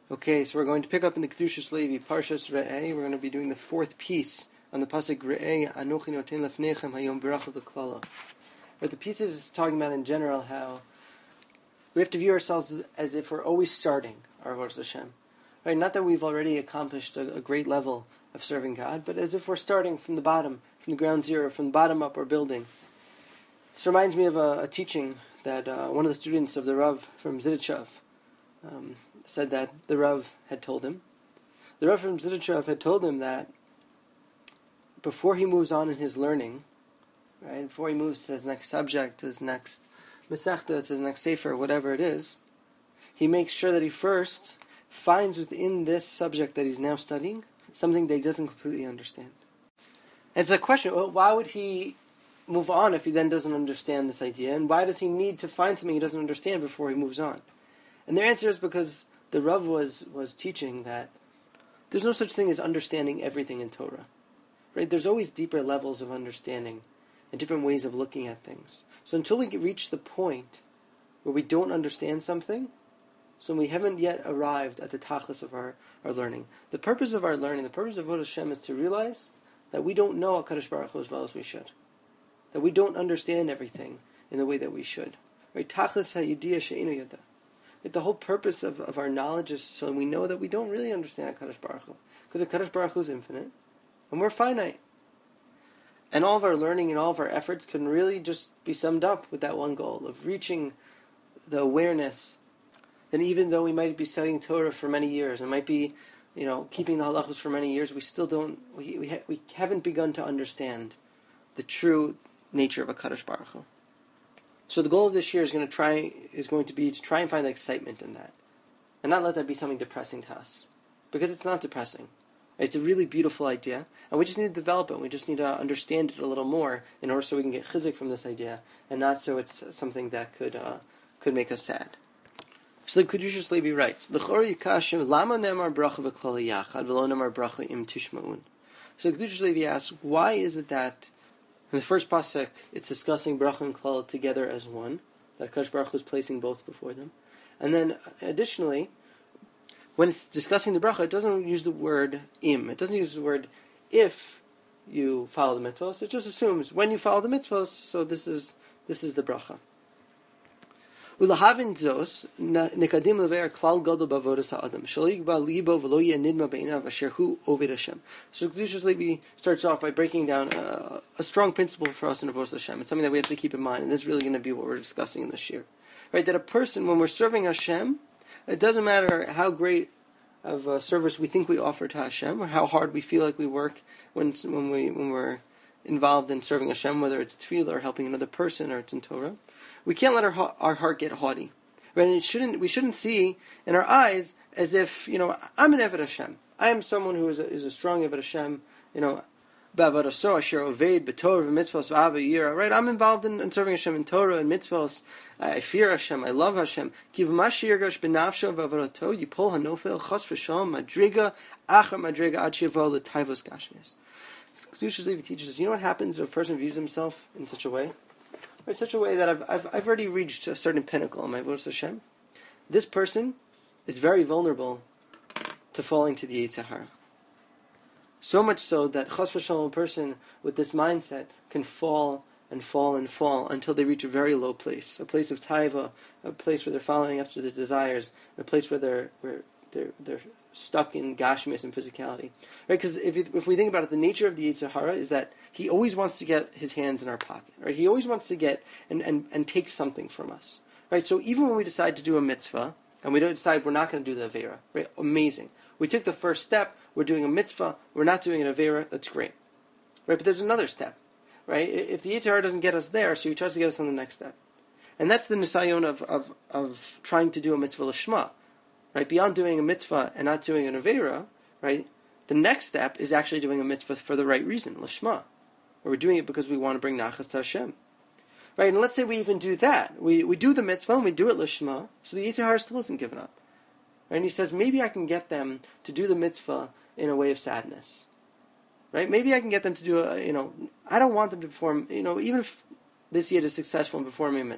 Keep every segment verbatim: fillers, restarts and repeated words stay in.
Okay, so we're going to pick up in the Kedushas Levi, Parshas Re'eh. We're going to be doing the fourth piece on the pasuk Re'eh, Anochi noten lefnechem hayom beracha v'klala. But the piece is talking about in general how we have to view ourselves as, as if we're always starting our Avodas Hashem. Right? Not that we've already accomplished a, a great level of serving God, but as if we're starting from the bottom, from the ground zero, from the bottom up we're building. This reminds me of a, a teaching that uh, one of the students of the Rav from Zidichov um, said that the Rav had told him. The Rav from Zidichov had told him that before he moves on in his learning, right, before he moves to his next subject, to his next Masechta, to his next Sefer, whatever it is, he makes sure that he first finds within this subject that he's now studying something that he doesn't completely understand. And it's a question, well, why would he move on if he then doesn't understand this idea? And why does he need to find something he doesn't understand before he moves on? And the answer is because the Rav was, was teaching that there's no such thing as understanding everything in Torah. Right? There's always deeper levels of understanding and different ways of looking at things. So until we reach the point where we don't understand something, so we haven't yet arrived at the tachlis of our, our learning. The purpose of our learning, the purpose of Avodas Hashem is to realize that we don't know HaKadosh Baruch Hu as well as we should. That we don't understand everything in the way that we should. Right? Tachlis ha'yudiyah she'enu yada. The whole purpose of, of our knowledge is so we know that we don't really understand HaKadosh Baruch Hu. Because HaKadosh Baruch Hu is infinite, and we're finite. And all of our learning and all of our efforts can really just be summed up with that one goal of reaching the awareness that even though we might be studying Torah for many years, and might be, you know, keeping the halachos for many years, we still don't, we we, ha- we haven't begun to understand the true nature of HaKadosh Baruch Hu. So the goal of this year is going to try is going to be to try and find the excitement in that, and not let that be something depressing to us, because it's not depressing. It's a really beautiful idea, and we just need to develop it. We just need to understand it a little more in order so we can get chizik from this idea, and not so it's something that could uh, could make us sad. So the Kedushas Levi writes, "L'chor yikashem lama nemar bracha v'klala yachad v'lo nemar bracha im tishma'un." So the Kedushas Levi asks, why is it that in the first pasuk it's discussing bracha and klala together as one, that HaKadosh Baruch Hu is placing both before them, and then additionally, when it's discussing the bracha, it doesn't use the word im. It doesn't use the word if you follow the mitzvahs. It just assumes when you follow the mitzvahs, so this is this is the bracha. Ulahavin zos nikadim lever klal gadol bavodas ha'adam shelo yigba libo v'lo yenidma beinav asher hu oved Hashem. So Kedushas Levi starts off by breaking down a, a strong principle for us in Avodas Hashem. It's something that we have to keep in mind, and this is really going to be what we're discussing in this year. Right? That a person, when we're serving Hashem, it doesn't matter how great of a service we think we offer to Hashem, or how hard we feel like we work when when we when we're involved in serving Hashem, whether it's tefillah or helping another person or it's in Torah. We can't let our our heart get haughty, right? And it shouldn't we shouldn't see in our eyes as if, you know, I'm an Eved Hashem. I am someone who is a, is a strong Eved Hashem. You know, ba'avodaso asher oved b'torah v'mitzvos v'ava yira. Right? I'm involved in, in serving Hashem in Torah and mitzvos. I fear Hashem. I love Hashem. Ki v'mashi yirgash b'nafsho v'avodato yipol hanofel chos v'shalom madriga achar madriga ad shevo l'tayvos gashmis. Kedushas Levi teaches us, you know what happens if a person views himself in such a way? In such a way that I've, I've I've already reached a certain pinnacle in my Avodas Hashem. This person is very vulnerable to falling to the Yetzer Hara. So much so that chas v'shalom, a person with this mindset can fall and fall and fall until they reach a very low place, a place of taiva, a place where they're following after their desires, a place where they're where they're they're stuck in gashmis and physicality, right? Because if you, if we think about it, the nature of the Yetzer Hara is that he always wants to get his hands in our pocket, right? He always wants to get and, and, and take something from us, right? So even when we decide to do a mitzvah and we don't decide we're not going to do the avera, right? Amazing. We took the first step. We're doing a mitzvah. We're not doing an avera. That's great, right? But there's another step, right? If the Yetzer Hara doesn't get us there, so he tries to get us on the next step, and that's the nisayon of of of trying to do a mitzvah lishma. Right, beyond doing a mitzvah and not doing an avera, right, the next step is actually doing a mitzvah for the right reason, lishma. Or we're doing it because we want to bring nachas to Hashem. Right, and let's say we even do that. We we do the mitzvah and we do it lishma, so the Yetzer Hara still isn't given up. Right, and he says, maybe I can get them to do the mitzvah in a way of sadness. Right, maybe I can get them to do a, you know, I don't want them to perform, you know, even if this yid is successful in performing a mitzvah.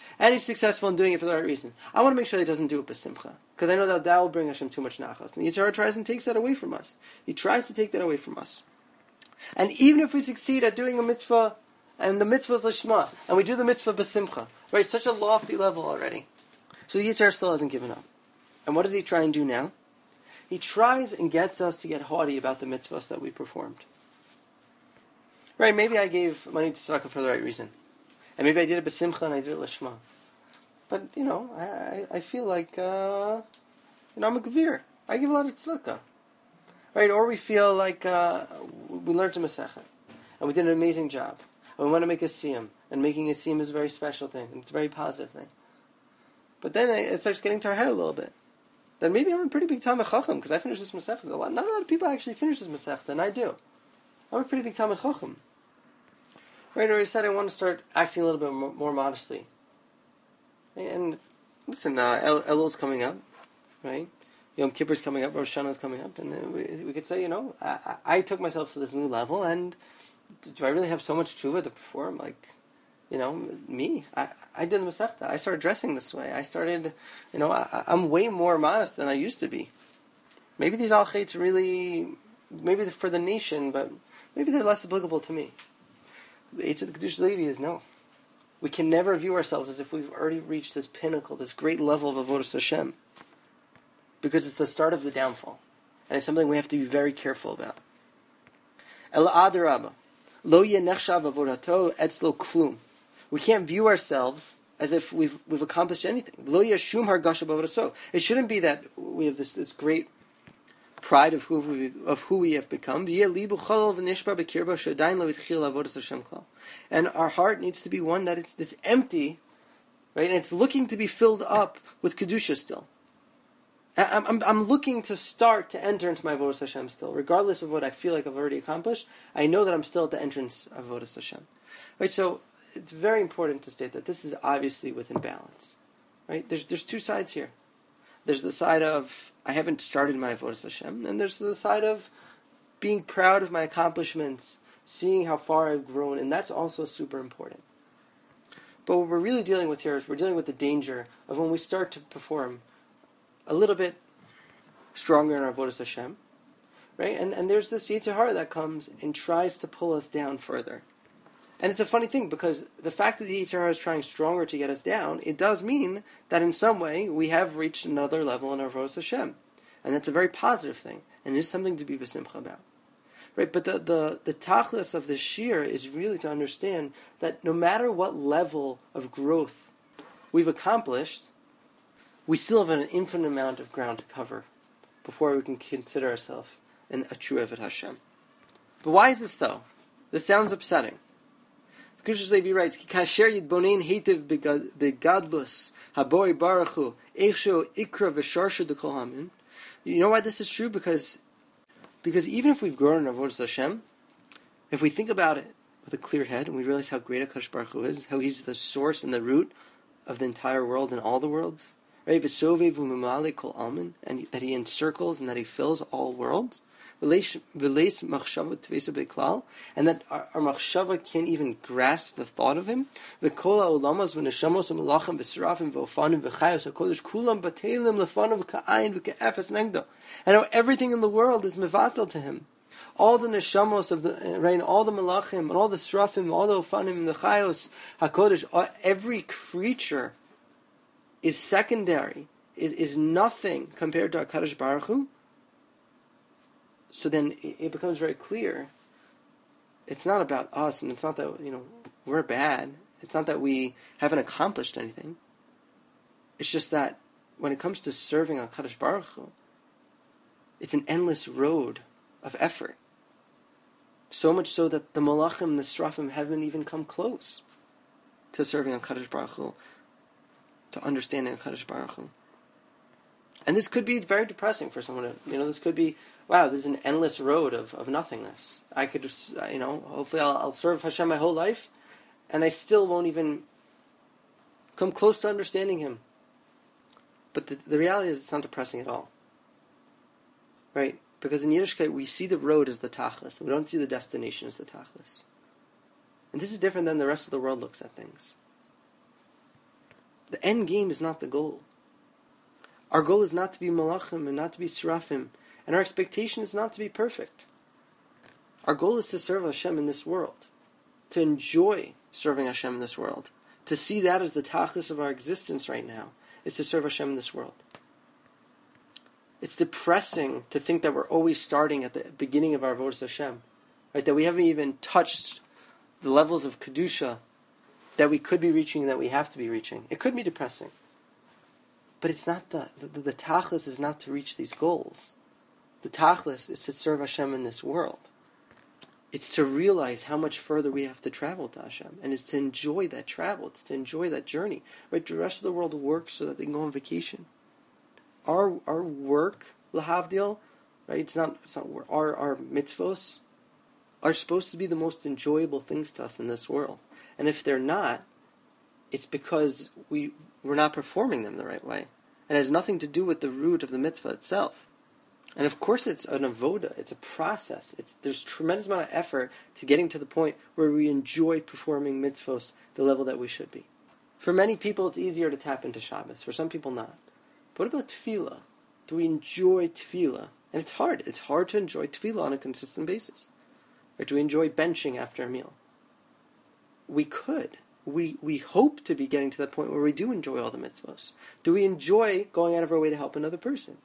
and he's successful in doing it for the right reason. I want to make sure he doesn't do it b'simcha, because I know that that will bring Hashem too much nachas. And the Yetzer Hara tries and takes that away from us. He tries to take that away from us. And even if we succeed at doing a mitzvah, and the mitzvah is lishma, and we do the mitzvah b'simcha, right, such a lofty level already. So the Yetzer Hara still hasn't given up. And what does he try and do now? He tries and gets us to get haughty about the mitzvahs that we performed. Right, maybe I gave money to tzedakah for the right reason. And maybe I did it b'simcha and I did it lishma. But, you know, I, I, I feel like, uh, you know, I'm a gevir. I give a lot of tzedakah. Right, or we feel like uh, we learned a Masechet, and we did an amazing job. And we want to make a siyum, and making a siyum is a very special thing, and it's a very positive thing. But then it starts getting to our head a little bit. Then maybe I'm a pretty big Talmid Chacham, because I finished this Masechet. A lot, not a lot of people actually finish this Masechet, and I do. I'm a pretty big Talmid Chacham. Right, or I said I want to start acting a little bit more, more modestly. And listen, uh, El- Elul's coming up, right? Yom Kippur's coming up, Rosh Hashanah's coming up, and we, we could say, you know, I, I, I took myself to this new level, and do I really have so much tshuva to perform? Like, you know, me, I, I did the Masechta. I started dressing this way. I started, you know, I, I'm way more modest than I used to be. Maybe these al-chaits really, maybe they're for the nation, but maybe they're less applicable to me. The Eitz of the Kedushas Levi is no. We can never view ourselves as if we've already reached this pinnacle, this great level of Avodas Hashem, because it's the start of the downfall, and it's something we have to be very careful about. El adarabba, lo yenechshav avodato etzlo klum. We can't view ourselves as if we've we've accomplished anything. Lo yeshum hargasha b'avodaso. It shouldn't be that we have this this great pride of who we of who we have become. And our heart needs to be one that it's, it's empty, right? And it's looking to be filled up with kedusha still. I'm, I'm, I'm looking to start to enter into my Avodas Hashem still, regardless of what I feel like I've already accomplished. I know that I'm still at the entrance of Avodas Hashem, right? So it's very important to state that this is obviously within balance, right? There's there's two sides here. There's the side of, I haven't started my Avodas Hashem, and there's the side of being proud of my accomplishments, seeing how far I've grown, and that's also super important. But what we're really dealing with here is we're dealing with the danger of when we start to perform a little bit stronger in our Avodas Hashem, right? And and there's this Yetzer Hara that comes and tries to pull us down further. And it's a funny thing, because the fact that the Yetzer Hara is trying stronger to get us down, it does mean that in some way we have reached another level in our Avodas Hashem. And that's a very positive thing, and it is something to be b'simcha about. Right? But the, the, the tachlis of this shir is really to understand that no matter what level of growth we've accomplished, we still have an infinite amount of ground to cover before we can consider ourselves an a true Eved Hashem. But why is this so? This sounds upsetting. Kedushas Levi writes, "Kasher yitbonein heitiv begadlus habori baruchu eichsho ikra v'sharsha dekol hamin." You know why this is true? Because because even if we've grown in Avodas Hashem, if we think about it with a clear head and we realize how great HaKadosh Baruch Hu is, how He's the source and the root of the entire world and all the worlds, right? V'sovev u'mimale kol almin, and that He encircles and that He fills all worlds. And that our, our machshava can't even grasp the thought of Him. And how everything in the world is mevatel to Him. All the neshamos of the right, all the malachim, and all the srafim, all the ofanim, and the chayos hakodesh, every creature is secondary, is is nothing compared to HaKadosh Baruch Hu. So then it becomes very clear, it's not about us, and it's not that, you know, we're bad. It's not that we haven't accomplished anything. It's just that when it comes to serving HaKadosh Baruch Hu, it's an endless road of effort. So much so that the malachim and the srafim haven't even come close to serving HaKadosh Baruch Hu, to understanding HaKadosh Baruch Hu. And this could be very depressing for someone to, you know, this could be, wow, this is an endless road of, of nothingness. I could just, you know, hopefully I'll, I'll serve Hashem my whole life, and I still won't even come close to understanding Him. But the, the reality is it's not depressing at all. Right? Because in Yiddishkeit we see the road as the tachlis, we don't see the destination as the tachlis. And this is different than the rest of the world looks at things. The end game is not the goal. Our goal is not to be malachim and not to be serafim, and our expectation is not to be perfect. Our goal is to serve Hashem in this world, to enjoy serving Hashem in this world, to see that as the tachlis of our existence right now, is to serve Hashem in this world. It's depressing to think that we're always starting at the beginning of our avodas Hashem, right? That we haven't even touched the levels of kedusha that we could be reaching and that we have to be reaching. It could be depressing, but it's not the the, the tachlis is not to reach these goals. The tachlis is to serve Hashem in this world. It's to realize how much further we have to travel to Hashem, and it's to enjoy that travel. It's to enjoy that journey. Right? The rest of the world works so that they can go on vacation. Our our work, lahavdil, right? It's not it's not work. Our our mitzvos are supposed to be the most enjoyable things to us in this world, and if they're not, it's because we we're not performing them the right way, and it has nothing to do with the root of the mitzvah itself. And of course, it's an avoda. It's a process. It's there's a tremendous amount of effort to getting to the point where we enjoy performing mitzvos the level that we should be. For many people, it's easier to tap into Shabbos. For some people, not. But what about tefillah? Do we enjoy tefillah? And it's hard. It's hard to enjoy tefillah on a consistent basis. Or do we enjoy benching after a meal? We could. We we hope to be getting to that point where we do enjoy all the mitzvahs. Do we enjoy going out of our way to help another person?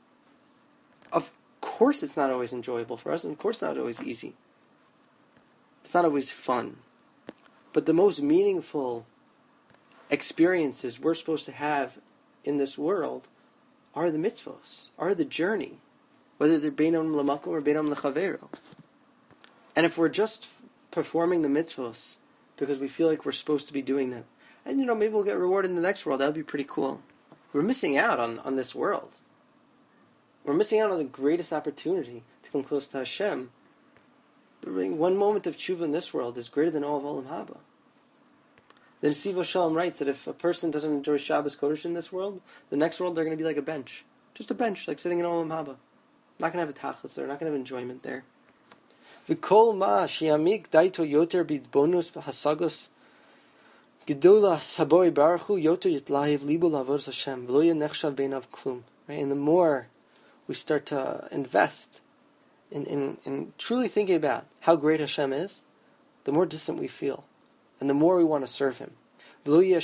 Of course it's not always enjoyable for us, and of course it's not always easy. It's not always fun. But the most meaningful experiences we're supposed to have in this world are the mitzvos, are the journey, whether they're beinam l'makom or beinam l'chavero. And if we're just performing the mitzvos because we feel like we're supposed to be doing them, and you know, maybe we'll get rewarded in the next world, that would be pretty cool. We're missing out on, on this world. We're missing out on the greatest opportunity to come close to Hashem. One moment of tshuva in this world is greater than all of Olam Haba. The Nesiv Shalom writes that if a person doesn't enjoy Shabbos Kodesh in this world, the next world they're going to be like a bench. Just a bench, like sitting in Olam Haba. Not going to have a tachlis there, not going to have enjoyment there. V'kol ma shi'amik daito yoter bidbonus hasagos gedulas habori baruch hu yoter yitlahiv libu lavodas Hashem v'lo yenechshav beinav klum. Right, and the more we start to invest in, in, in truly thinking about how great Hashem is, the more distant we feel, and the more we want to serve Him. And the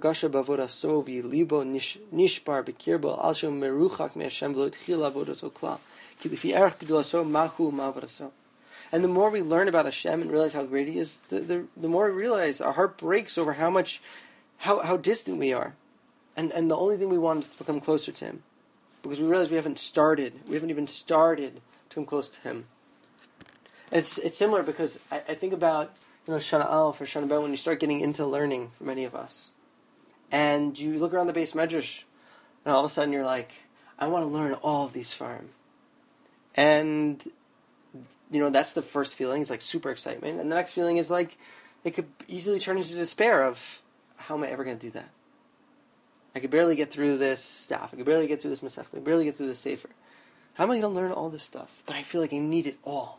more we learn about Hashem and realize how great He is, the, the, the more we realize our heart breaks over how much, how, how distant we are. And, and the only thing we want is to become closer to Him. Because we realize we haven't started, we haven't even started to come close to Him. And it's it's similar because I, I think about, you know, Shana Aleph or Shana Bet when you start getting into learning for many of us. And you look around the Beis Medrash, and all of a sudden you're like, I want to learn all of these Sfarim. And, you know, that's the first feeling, it's like super excitement. And the next feeling is like, it could easily turn into despair of, how am I ever going to do that? I could barely get through this staff. I could barely get through this Masechta. I could barely get through this Sefer. How am I going to learn all this stuff? But I feel like I need it all.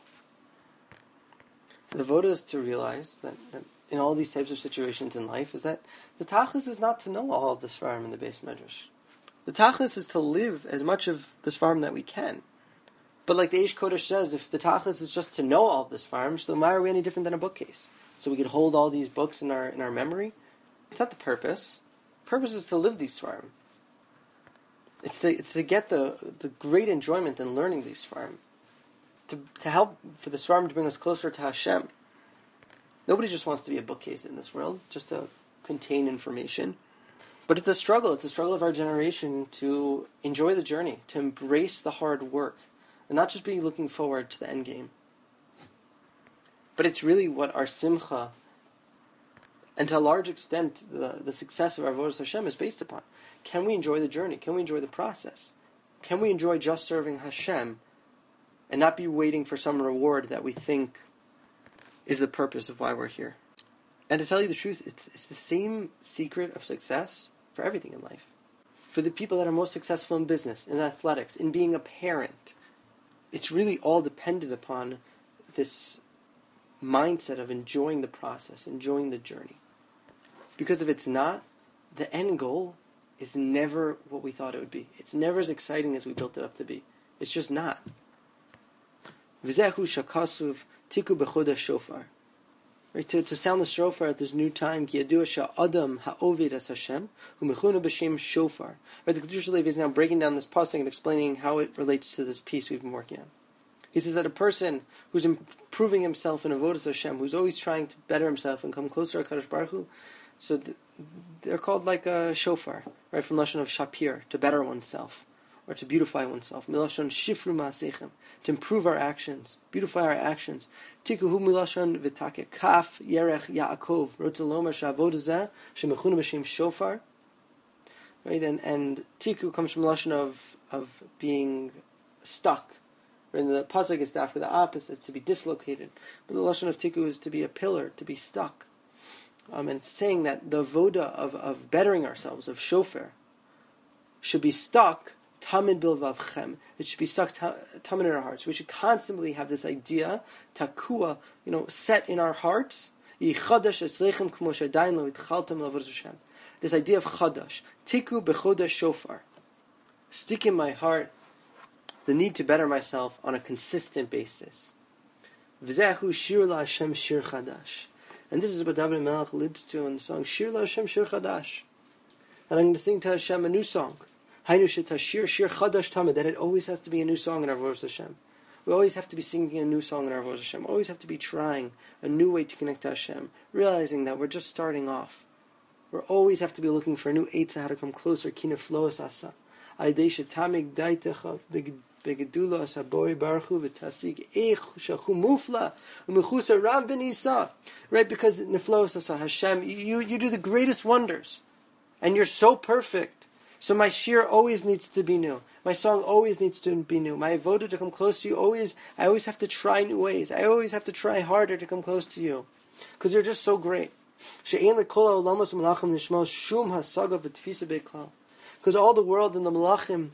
The voda is to realize that, that in all these types of situations in life is that the tachlis is not to know all of the Sfarim in the Beis Medrash. The tachlis is to live as much of the Sfarim that we can. But like the Eish Kodesh says, if the tachlis is just to know all of the Sfarim, so why are we any different than a bookcase? So we could hold all these books in our in our memory? It's not the purpose. The purpose is to live these Sfarim. It's to it's to get the the great enjoyment in learning these Sfarim. To to help for the Sfarim to bring us closer to Hashem. Nobody just wants to be a bookcase in this world, just to contain information. But it's a struggle. It's a struggle of our generation to enjoy the journey, to embrace the hard work, and not just be looking forward to the end game. But it's really what our simcha, and to a large extent, the, the success of our avodas Hashem is based upon. Can we enjoy the journey? Can we enjoy the process? Can we enjoy just serving Hashem and not be waiting for some reward that we think is the purpose of why we're here? And to tell you the truth, it's, it's the same secret of success for everything in life. For the people that are most successful in business, in athletics, in being a parent, it's really all dependent upon this mindset of enjoying the process, enjoying the journey. Because if it's not, the end goal is never what we thought it would be. It's never as exciting as we built it up to be. It's just not. V'zehu shakasuv tiku b'chodesh shofar. Right, to, to sound the shofar at this new time, ki yadua sha'adam ha'ovid as Hashem, hu mechuna b'shem shofar. Right, the Kedushas Levi is now breaking down this pasuk and explaining how it relates to this piece we've been working on. He says that a person who's improving himself in avodas Hashem, who's always trying to better himself and come closer to HaKadosh Baruch Hu, so th- they're called like a shofar, right, from lashon of shapir, to better oneself, or to beautify oneself. Milashon shifru ma'asechem, to improve our actions, beautify our actions. Tikuhu milashon v'take kaf yerech Yaakov rotzaloma shavodazeh shemechuna b'shem shofar. Right, and and tiku comes from lashon of of being stuck. In the pasuk, it's after the opposite, to be dislocated. But the lashon of tiku is to be a pillar, to be stuck. Um, and it's saying that the voda of, of bettering ourselves, of shofar, should be stuck tamid bilvavchem. It should be stuck tamid in our hearts. We should constantly have this idea, takua, you know, set in our hearts. This idea of chadash, tiku bechodesh shofar, stick in my heart the need to better myself on a consistent basis. V'zehu shir la Hashem shir chadash. And this is what David Melech alludes to in the song, Shir la Hashem shir chadash. And I'm going to sing to Hashem a new song. Hainu shetashir shir chadash tamid. That it always has to be a new song in our voice Hashem. We always have to be singing a new song in our voice Hashem. Always have to be trying a new way to connect to Hashem. Realizing that we're just starting off. We always have to be looking for a new eitzah, how to come closer. Kina floas asa. Aidei shetamig daitecha begedula sabori baruchu v'tasig eich shachu mufla u'mechusa ram v'nisa. Right, because neflos asa Hashem, you you do the greatest wonders, and you're so perfect. So my shir always needs to be new. My song always needs to be new. My avoda to come close to you always. I always have to try new ways. I always have to try harder to come close to you, because you're just so great. She'ein lekol ha'olamos u'malachim nishmos shum hasaga v'tfisa beklal. Because all the world and the malachim,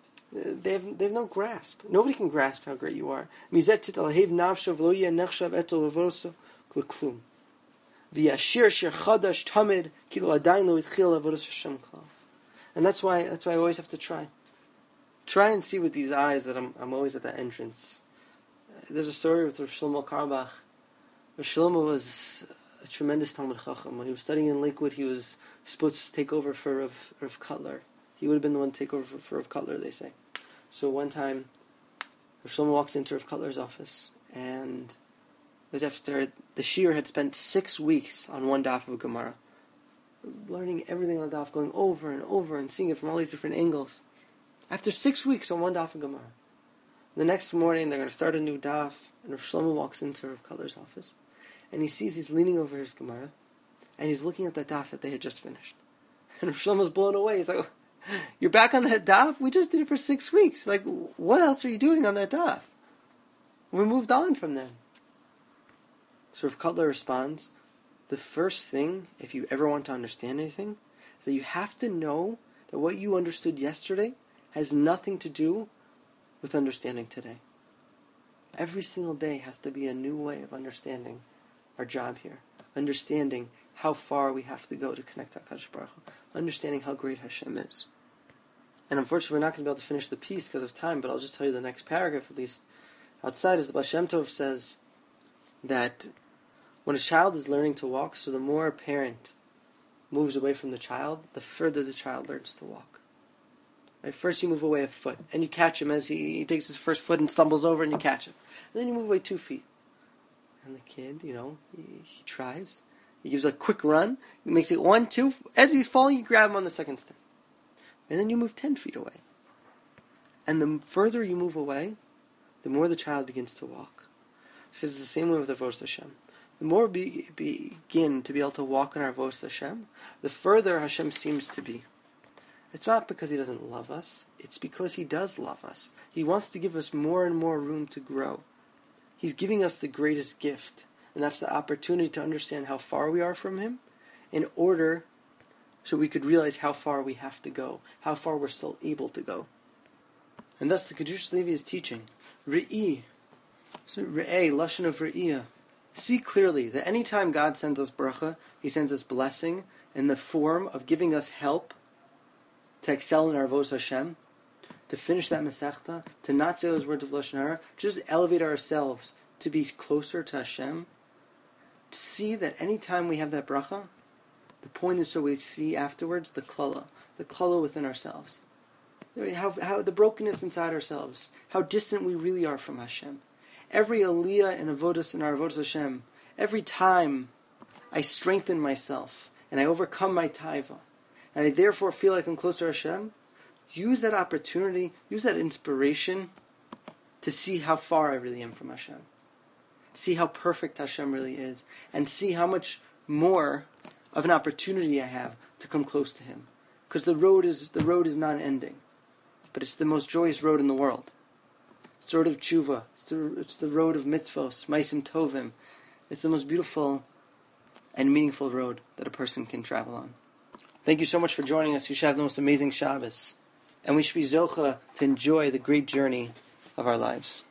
they have, they have no grasp. Nobody can grasp how great you are. Mizet titalahev nafshav lo yeh nechshav etol levoso klum. V'yashir shir chadash tamid kilo adayin lo itchil avodas Hashem klal. And that's why that's why I always have to try. Try and see with these eyes that I'm I'm always at the entrance. There's a story with Rav Shlomo Carlebach. Rav Shlomo was a tremendous Talmud Chacham. When he was studying in Lakewood, he was supposed to take over for Rav, Rav Cutler. He would have been the one to take over for, for Rav Cutler, they say. So one time, Rav Shlomo walks into Rav Cutler's office, and it was after the Shir had spent six weeks on one daf of Gemara, learning everything on the daf, going over and over and seeing it from all these different angles. After six weeks on one daf of Gemara, the next morning they're going to start a new daf, and Rav Shlomo walks into Rav Cutler's office, and he sees he's leaning over his Gemara, and he's looking at the daf that they had just finished. And Rav Shlomo's blown away. He's like, "You're back on that daf? We just did it for six weeks. Like, what else are you doing on that daf? We moved on from them." So Rav Cutler responds, the first thing, if you ever want to understand anything, is that you have to know that what you understood yesterday has nothing to do with understanding today. Every single day has to be a new way of understanding our job here. Understanding how far we have to go to connect to HaKadosh Baruch Hu. Understanding how great Hashem is. And unfortunately, we're not going to be able to finish the piece because of time, but I'll just tell you the next paragraph, at least outside, is the Baal Shem Tov says that when a child is learning to walk, so the more a parent moves away from the child, the further the child learns to walk. Right? First you move away a foot, and you catch him as he, he takes his first foot and stumbles over, and you catch him. And then you move away two feet. And the kid, you know, he, he tries. He gives a quick run. He makes it one, two. As he's falling, you grab him on the second step. And then you move ten feet away. And the further you move away, the more the child begins to walk. This is the same way with Avodas Hashem. The more we begin to be able to walk in our Avodas Hashem, the further Hashem seems to be. It's not because He doesn't love us. It's because He does love us. He wants to give us more and more room to grow. He's giving us the greatest gift, and that's the opportunity to understand how far we are from Him, in order so we could realize how far we have to go, how far we're still able to go. And thus the Kedushas Levi is teaching. Re'i. So Re'eh, Lashon of Re'iyah, See clearly that any time God sends us bracha, He sends us blessing in the form of giving us help to excel in our avodas Hashem, to finish that Masechta, to not say those words of Lashon Hara, just elevate ourselves to be closer to Hashem. To see that any time we have that bracha, the point is so we see afterwards the klala, the klala within ourselves. How, how the brokenness inside ourselves, how distant we really are from Hashem. Every aliyah in avodas in our avodas Hashem, every time I strengthen myself and I overcome my taiva, and I therefore feel like I'm closer to Hashem, use that opportunity, use that inspiration to see how far I really am from Hashem. See how perfect Hashem really is, and see how much more of an opportunity I have to come close to Him. Because the road is the road is not ending, but it's the most joyous road in the world. It's the road of tshuva. It's the, it's the road of mitzvos, maisim tovim. It's the most beautiful and meaningful road that a person can travel on. Thank you so much for joining us. You should have the most amazing Shabbos. And we should be zocha to enjoy the great journey of our lives.